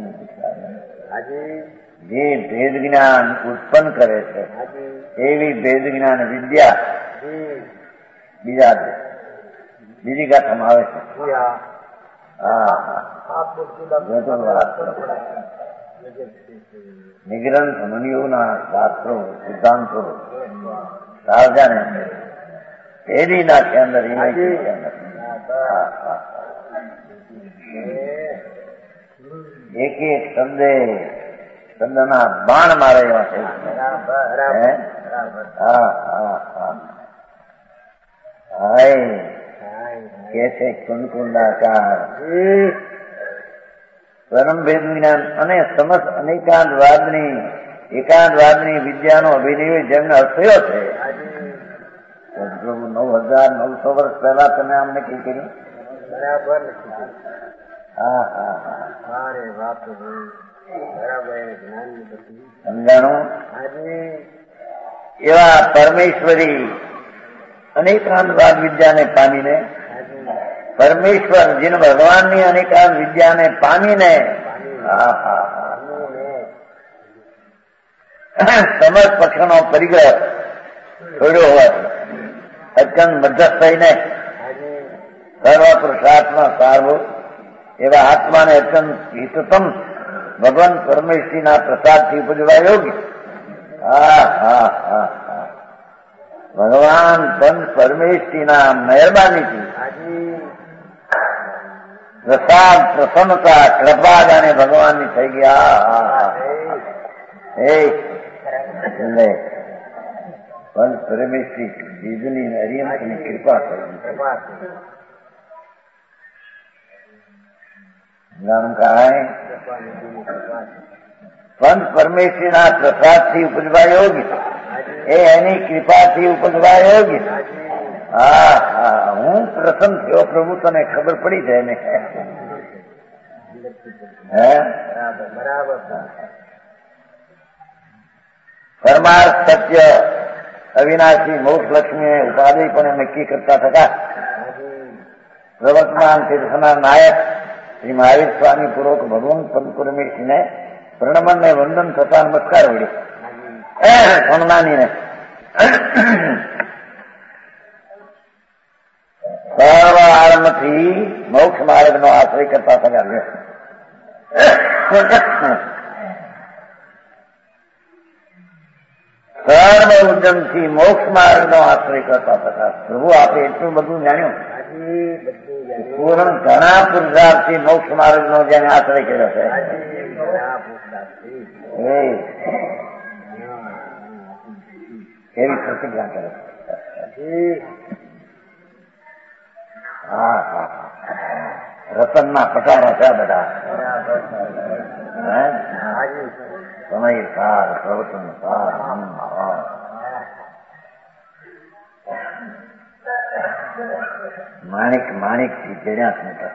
જે ભેદ જ્ઞાન ઉત્પન્ન કરે છે એવી ભેદ જ્ઞાન વિદ્યા બીજા બીજી ગાથામાં આવે છે. હા નિગ્રંથ મુનિઓના શાસ્ત્રો સિદ્ધાંતો સાવધાન પેઢી નાખે અંદર એક એક શબ્દે શબ્દના બાણ મારે એવા છે. હા હા હા હાય કે છે કુંકુંડાકાર પરમ ભેદ જ્ઞાન અને સમસ્ત અનેકાંતવાદની એકાંતવાદની વિદ્યાનો અભિનય જેમને અર્થયો છે. પ્રભુ નવ હજાર નવસો વર્ષ પહેલા તમે અમને કઈ કર્યું? બરાબર. હા હા હા સમજાણું? એવા પરમેશ્વરી અનેકાંતવાદ વિદ્યાને પામીને પરમેશ્વર જેને ભગવાનની અનેકાંત વિદ્યાને પામીને સમસ્ત પક્ષનો પરિગ્રહ છોડ્યો હોવાથી અત્યંત મધ્યસ્થ થઈને સર્વ પુરુષાર્થમાં સારભૂત એવા આત્માને અત્યંત હિતતમ ભગવાન પરમેશ્વરીના પ્રસાદથી ઉપજવા યોગ્ય. હા હા હા હા ભગવાન પંચ પરમેશ્વરીના મહેરબાનીથી પ્રસાદ પ્રસન્નતા કૃપા જાણે ભગવાનની થઈ ગયા. હા હા હે પંચ પરમેશ્વરી બીજની હરિયંતની કૃપા કરી. પંચ પરમેશ્વરીના પ્રસાદથી ઉપજવા યોગ્ય, એ એની કૃપાથી ઉપજવા યોગ્ય. હા હા હું પ્રસન્ન થયો પ્રભુ, તને ખબર પડી જાય ને? હે બરાબર. પરમાર્થ સત્ય અવિનાશી મોક્ષ લક્ષ્મી ઉપાધિ પણ નક્કી કરતા થતા પ્રવર્તમાન તીર્થના નાયક શ્રી મહાવીર સ્વામી પૂર્વક ભગવાન પંચ પરમેશ્વરીને પ્રણમન ને વંદન થતા નમસ્કાર વળી સોમનાનીને સર્વ આરંભથી મોક્ષ માર્ગ નો આશ્રય કરતા થયા. સર્વ ઉદ્યમથી મોક્ષ માર્ગ નો આશ્રય કરતા થતા. પ્રભુ આપે એટલું બધું જાણ્યું, પૂર્ણ ઘણા પુરુષાર્થથી મોક્ષ માર્ગ નો જેને આશ્રય કર્યો છે. એવી પ્રતિજ્ઞા કરે. હા હા રતનના પટારા છે બધા. સમય સાર પ્રવચન સાર માણિક માણિક થી જડ્યા મોટા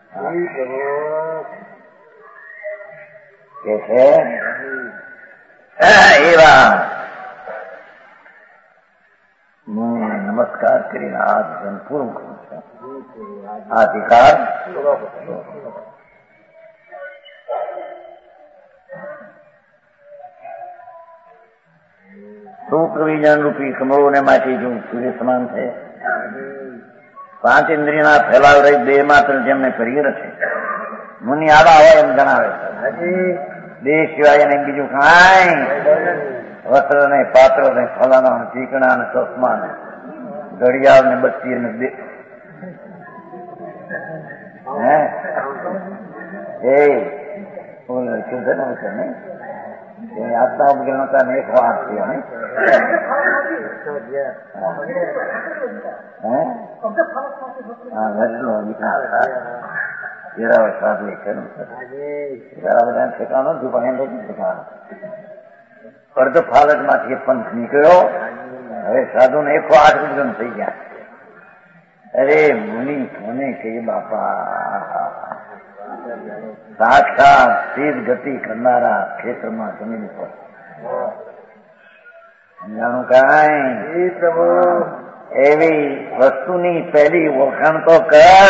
કે છે એવા નમસ્કાર કરીને હાથ જન પૂરું કરું છું. આ અધિકાર સૂત્ર વિજ્ઞાન રૂપી કમળોને માટે જો સૂર્ય સમાન છે. પાંચ ઇન્દ્રિયના ફેલાવ રહી બે માત્ર જેમને પરિગ્રહ છે. મુનિ આવા હોય એમ જણાવે છે. દેહ સિવાય એને બીજું કાંઈ વસ્ત્ર ને પાત્ર ને ફલાણા ચીકણા ને ચશ્મા ને ઘડિયાળ ને બત્તી ને હે એ શું છે ને છે ને આત્મા ઉપગ્રહ ને એક વાત છે ને હા ઘરનો વિકાસ જરાવ સાધુ કર્યું જરા બધા ઠેકાણો છું પણ એમ નથી ઠેકાણો. અર્ધ ફાલક માંથી પંથ નીકળ્યો. હવે સાધુ ને એકસો આઠ ઉગ્રહ થઈ ગયા. અરે મુનિ કોને કહીએ બાપા, સાક્ષાત સીધ ગતિ કરનારા ક્ષેત્રમાં જમીન પર સમજાણું કાંઈ પ્રભુ એવી વસ્તુની પહેલી ઓળખાણ તો કર.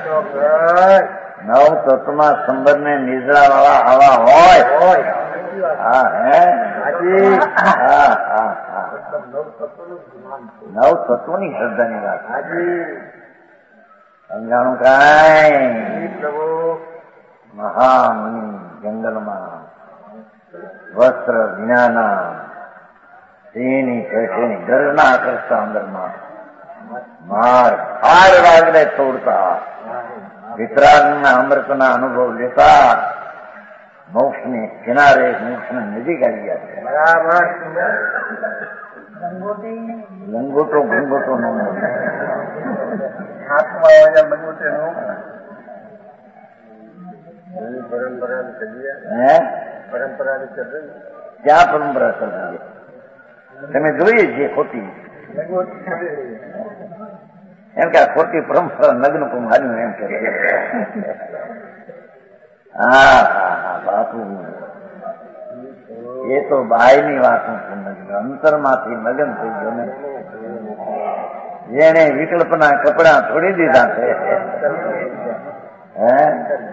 નવ તત્વમાં સંબંધ ને નિદ્રા વાળા આવા હોય. હા હે હા હા હા નવ તત્વોની શ્રદ્ધાની વાત સમજાણું કાંઈ મહામુનિ જંગલમાં વસ્ત્ર વિનાના સિંહની પેઠીની ગર્જના કરતા અંદરમાં માર હાર વાગને તોડતા વિતરાગના અમૃતના અનુભવ લેતા મોક્ષને કિનારે મોક્ષને નજીક આવી ગયા છે. બરાબર લંગોટો ગંગોટો નો હાથમાં લંગોટે નો પરંપરા હે પરંપરા ક્યાં પરંપરા ચાલી તમે જોઈએ છીએ ખોટી એમ કે આ ખોટી પરંપરા નગ્ન પણ હાલ્યું એમ કે હા હા હા બાપુ એ તો બાયની વાત અંતરમાંથી નગન થઈ ગયો ને. જેને વિકલ્પના કપડા છોડી દીધા છે હે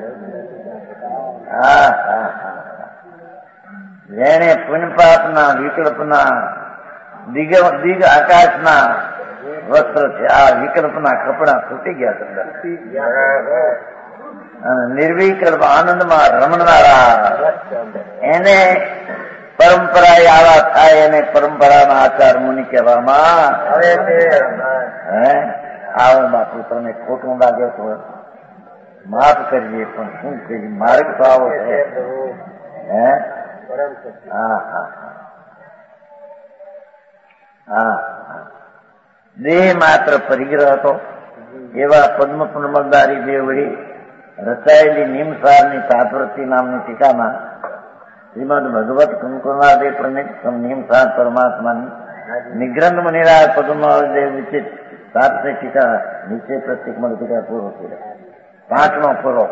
હા હા હા જેને પુણ્યપાપના વિકલ્પના દિગ દિગ આકાશના વસ્ત્ર છે. આ વિકલ્પના કપડા છૂટી ગયા છે અને નિર્વિકલ્પ આનંદમાં રમનારા એને પરંપરા આવા થાય એને પરંપરાના આચાર મુનિ કહેવામાં આવે છે. હે આવો બાપુ તમે ખોટું લાગે તો માફ કરીએ પણ શું કરીએ માર્ગ તો આવો છે. હે હા હા હા હા દેહ માત્ર પરિગ્રહ હતો. એવા પદ્મ પુનમલદારી દેવ વળી રચાયેલી નિમસારની તાત્પર્ય નામની ટીકામાં શ્રીમદ ભગવત કંકુનાદે પ્રણિત નિમસાર પરમાત્માની નિગ્રંથ મુનિરાજ પદ્મદેવ વિચિત સાતમી ટીકા નીચે પ્રતિકમલ ટીકા પૂરો થયો. પાંચમો પૂરો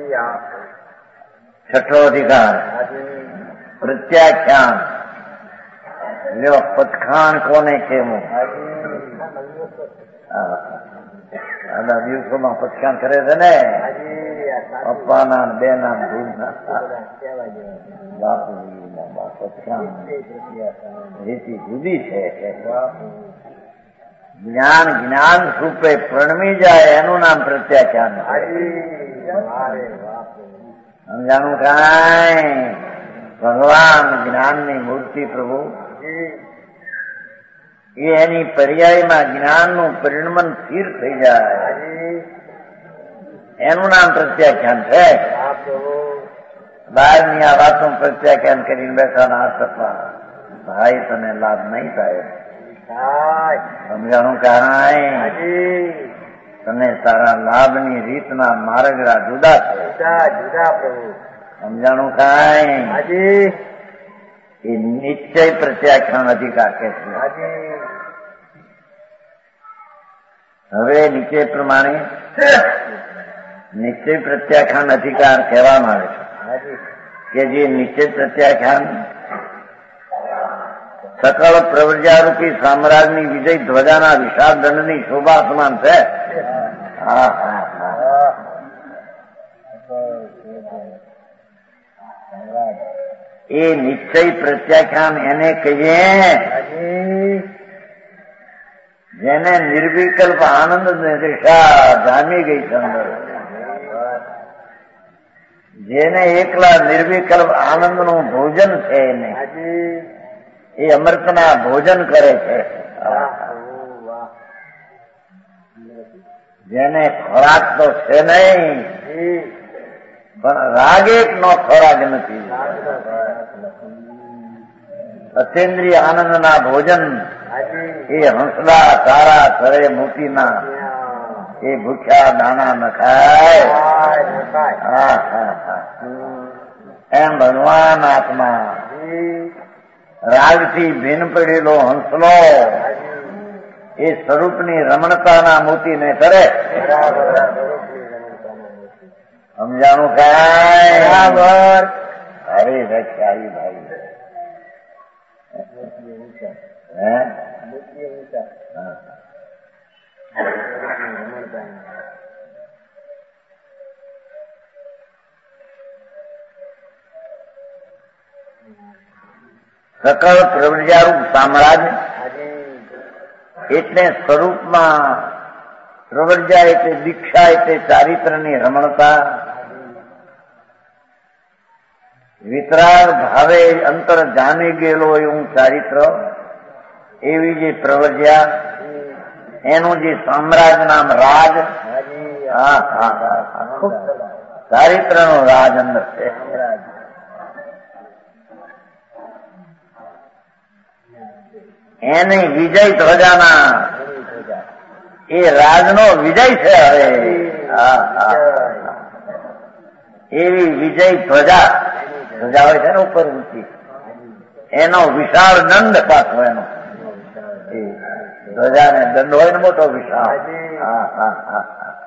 છઠ્ઠો અધિકાર પ્રત્યાખ્યાન લ્યો પતખાણ કોને કેવું. આના દિવસોમાં પતખાણ કરે છે ને પપ્પાના બે ના ભૂલના બાપુ પતખાણ રીતિ જુદી છે. જ્ઞાન જ્ઞાન રૂપે પ્રણમી જાય એનું નામ પ્રત્યાખ્યાન. સમજાણું કાંઈ ભગવાન જ્ઞાનની મૂર્તિ પ્રભુ એ એની પર્યાયમાં જ્ઞાનનું પરિણમન સ્થિર થઈ જાય એનું નામ પ્રત્યાખ્યાન છે. બહારની આ વાતનું પ્રત્યાખ્યાન કરીને બેઠા ના અર્થમાં ભાઈ તને લાભ નહીં થાય. સમજાણું કાંઈ તને તારા લાભની રીતના માર્ગરા જુદા છે. જુદા પ્રભુ સમજાણું કાંઈ એ નિશ્ચય પ્રત્યાખ્યાન અધિકાર કે છે. હવે નીચે પ્રમાણે નિશ્ચય પ્રત્યાખ્યાન અધિકાર કહેવામાં આવે છે કે જે નિશ્ચય પ્રત્યાખ્યાન સકળ પ્રવૃત્તિરૂપી સામ્રાજ્યની વિજય ધ્વજાના વિશાળ દંડની શોભા સમાન છે. હા હા હા એ નિશ્ચય પ્રત્યાખ્યાન એને કહીએ જેને નિર્વિકલ્પ આનંદ નિર્દશા જામી ગઈ છે અંદર, જેને એકલા નિર્વિકલ્પ આનંદનું ભોજન છે એને એ અમૃતના ભોજન કરે છે. જેને ખોરાક તો છે નહીં પણ રાગ એક નો ખોરાક નથી. અતેન્દ્રિય આનંદના ભોજન એ હંસલા તારા સરે મોતીના એ ભૂખ્યા દાણા ન ખાય. હા હા હા એમ ભગવાન આત્મા રાગથી ભીન પડેલો હંસલો એ સ્વરૂપની રમણતાના મોતીને કરે. સમજાણું કાય? બરાબર. અરે રક્ષાઈ ભાઈ હે સકળ પ્રવૃત્તિરૂપ સામ્રાજ્ય એટલે સ્વરૂપમાં પ્રવર્જા એટલે દીક્ષા એટલે ચારિત્રની રમણતા, વિતરાગ ભાવે અંતર જામી ગયેલો એવું ચારિત્ર, એવી જે પ્રવર્જા એનું જે સામ્રાજ્ય નામ રાજ. હા હા હા ચારિત્ર નો રાજ અંદર છે. એને વિજય ધ્વજાના એ રાજનો વિજય છે. હવે હા હા એવી વિજય ધ્વજા ધ્વજા હોય છે ને ઉપર ઊંચી, એનો વિશાળ દંડ પાછો એનો ધ્વજા ને દંડ હોય ને મોટો વિશાળ. હા હા હા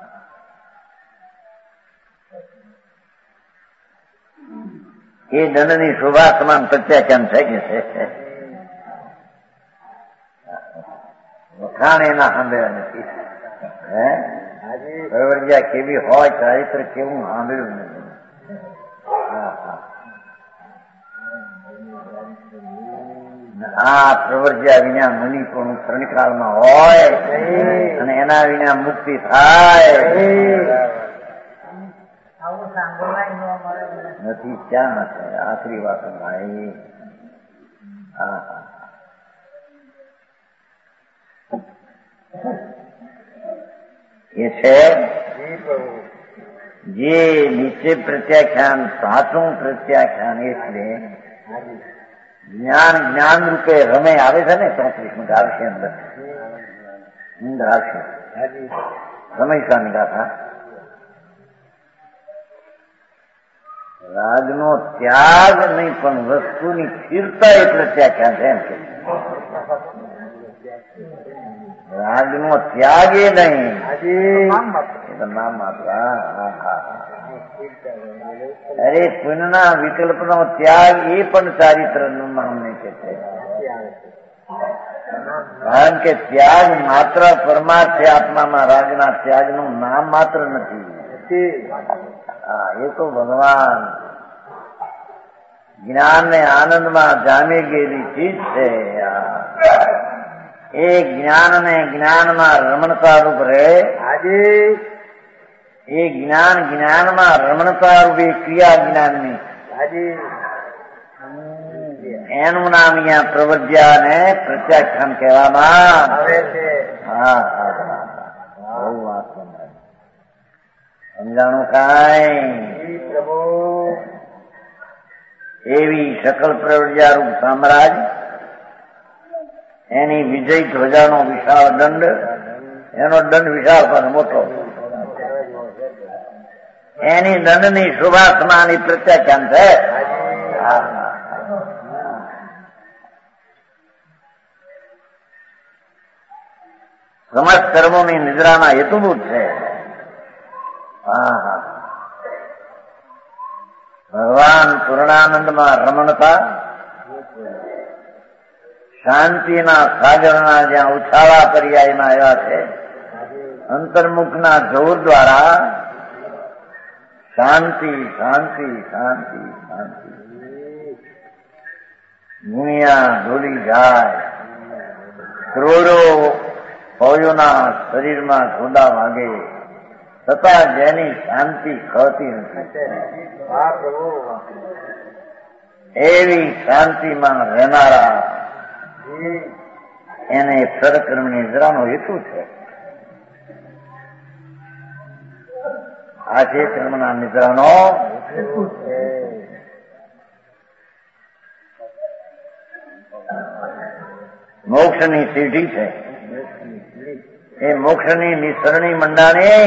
એ દંડની શોભા સમાન પ્રત્યાખ્યાન છે કે છે. વખાણ એના સાંભળ્યા નથી. હે પ્રવર્જા કેવી હોય, ચારિત્ર કેવું સાંભળ્યું નથી. આ પ્રવર્જા વિના મુનિ પણ ત્રણકાળમાં હોય અને એના વિના મુક્તિ થાય નથી. ક્યાં નથી આખરી વાત ભાઈ. હા હા એ છે જે નીચે પ્રત્યાખ્યાન સાચું પ્રત્યાખ્યાન એટલે જ્ઞાન જ્ઞાન રૂપે રમે આવે છે ને ચોત્રીસ મિનિટ આવશે અંદર અંદર આવશે રમેશાની ગાથા. રાજનો ત્યાગ નહીં પણ વસ્તુની સ્થિરતા એ પ્રત્યાખ્યાન છે એમ કે રાજનો ત્યાગ એ નહીં એ તો નામ માત્ર. અરે પુણ્યના વિકલ્પનો ત્યાગ એ પણ ચારિત્ર નું નામ નહીં કે છે. કારણ કે ત્યાગ માત્ર પરમાર્થ આત્મામાં રાજના ત્યાગનું નામ માત્ર નથી. હા એ તો ભગવાન જ્ઞાન ને આનંદમાં જામી ગયેલી ચીજ છે. એ જ્ઞાન ને જ્ઞાનમાં રમણતા રૂપ રહે. એ જ્ઞાન જ્ઞાનમાં રમણતા રૂપી ક્રિયા જ્ઞાનની એનું નામ અહીંયા પ્રવર્જ્યા ને પ્રત્યાખ્યાન કહેવામાં આવે છે. હા હા બહુ વાત સમજાણું કાંઈ? એવી સકલ પ્રવર્જ્યા રૂપ સામ્રાજ્ય એની વિજય ધ્વજાનો વિશાળ દંડ, એનો દંડ વિશાળ પણ મોટો, એની દંડની શોભાસમાની પ્રત્યાખ્યાન છે. સમસ્ત કર્મોની નિદ્રાના હેતુભૂત છે. હા હા ભગવાન પૂર્ણાનંદમાં રમણતા, શાંતિના સાગરના જ્યાં ઉછાળા પર્યાયમાં આવ્યા છે, અંતર્મુખના જોર દ્વારા શાંતિ શાંતિ શાંતિ શાંતિ દુનિયા ડોલી જાય, કરોડો પૌયોના શરીરમાં ઘોડા વાગે છતાં જેની શાંતિ ખળતી નથી, એવી શાંતિમાં રહેનારા એને સરકર્મની નિદ્રાનો હેતુ છે. આ છે કર્મના નિદ્રાનો હેતુ છે. મોક્ષની સીઢી છે, એ મોક્ષની નિસરણી મંડાણી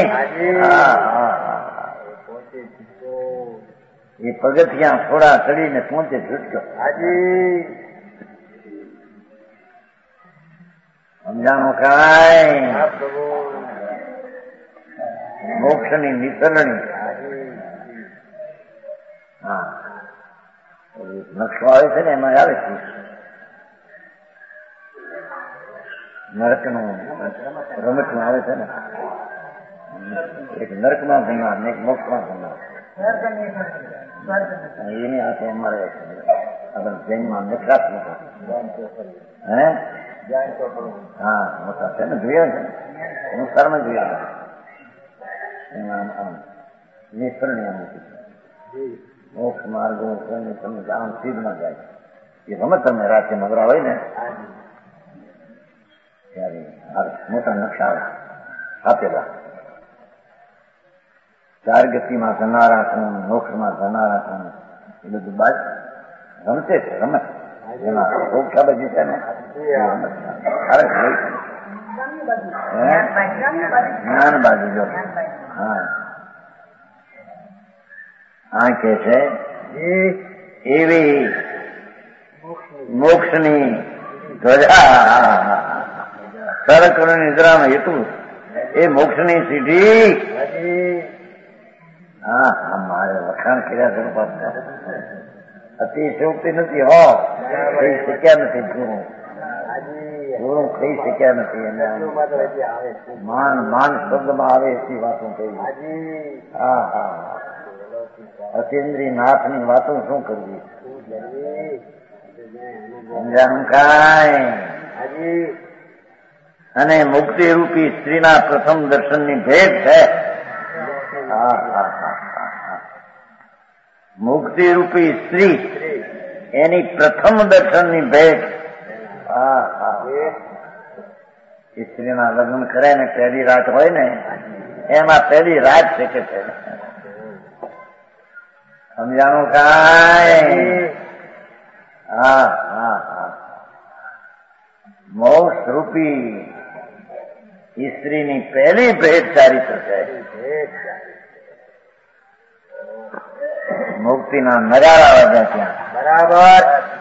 એ પગથિયા થોડા ચડીને પહોંચે છૂટકો. સમજાણું કાંઈ? મોક્ષની નિસરણી. હા, નકશો આવે છે ને, એમાં આવે છે નરકનું રમતનું આવે છે ને, એક નરકમાં ભણનાર ને એક મોક્ષમાં ભણનાર. એની હાથે અમારે આપણે જૈનમાં નક્ષાત્મક હે હા મોટા છે ને, જોયા છે સંસ્કારમાં જોયા. એમાં આમ નિષ્ફળની આમ મોક્ષ માર્ગો તમે આમ સીધમાં જાય. એ રમત તમે રાતે નવરા હોય ને ત્યારે મોટા નકશા આપેલા. ચાર ગતિમાં જનારા કોણ, મોક્ષમાં જનારા કોણ, એ બધું બાદ રમતે છે રમત. જેમાં મોક્ષા બધી છે ને રમત જ્ઞાન બાજુ જો. હા, આ કે છે એવી મોક્ષની ધ્વજા સરકર્મની નિદ્રાનો હેતુ એ મોક્ષની સીધી. હા હા, મારે વખાણ કર્યા છે પાછા. અતિશયોક્તિ નથી હો, થઈ શક્યા નથી ગુરુ ગુરુ થઈ શક્યા નથી. એને માન માન શબ્દમાં આવે એવી વાતો કહી. હા હા, અતિન્દ્રિય નાથની વાતો શું કરવી? સમજાનું કાંઈ? અને મુક્તિ રૂપી સ્ત્રીના પ્રથમ દર્શનની ભેટ છે. હા હા હા હા, મુક્તિ રૂપી સ્ત્રી એની પ્રથમ દર્શનની ભેટ. હા હા, એ સ્ત્રીના લગ્ન કરે ને પહેલી રાત હોય ને એમાં પહેલી રાત છે કે છે. સમજાણું કાંઈ? હા હા હા, મોક્ષ રૂપી સ્ત્રીની પહેલી ભેટ ચારિત્ર છે. મુક્તિના નજારા વધ્યા ત્યાં. બરાબર.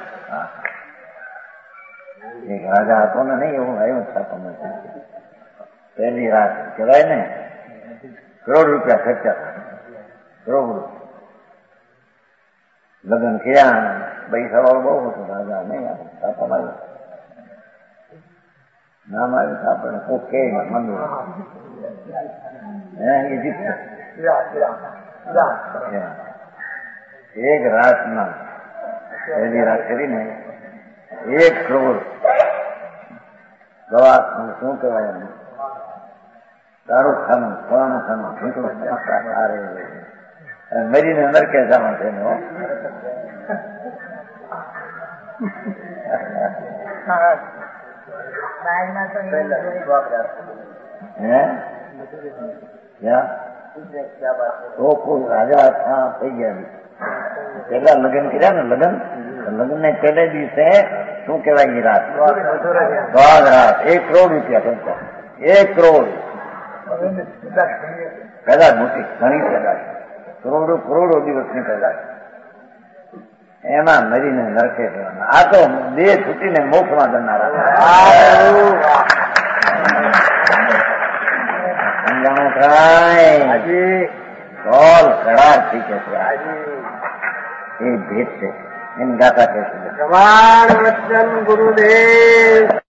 એક રાજા હતો ને, નહીં એવું આવ્યું છાપામાં. પહેલી રાત કહેવાય ને, કરોડ રૂપિયા ખર્ચા કરોડ લગ્ન કર્યા. પૈસા વાળો બહુ હતો રાજા. નહીં છાપામાં આવ્યું નામ આવ્યું છે આપણને કોક કે મંદિર હે ઇજિપ્ત. એક રાતના પહેલી રાત કરીને એક કરોડ દવા શું કહેવાય એમ દારૂ ખાનું ફળાનું ખાનું ઠીકડું સારે મરીને નરકે જવાનું છે. રાજા થઈ ગયા. પેલા લગ્ન કર્યા ને, લગ્ન લગ્ન ને પહેલે દિવસે શું કેવાય એ રાત સ્વાગ રાત. એક કરોડ રૂપિયા ખર્ચા. એક કરોડ પેદા મોટી ઘણી પેદા કરોડો કરોડો દિવસની પેદા. એમાં મરીને નરકે જવાના. આ તો બે છૂટીને મોક્ષમાં જનારા. સમજાણું કાંઈ? સોલ કરાર થઈ કે છે એ ભેટ છે. એની ગાથા કહેશું. પ્રમાણ વચન ગુરુદેવ.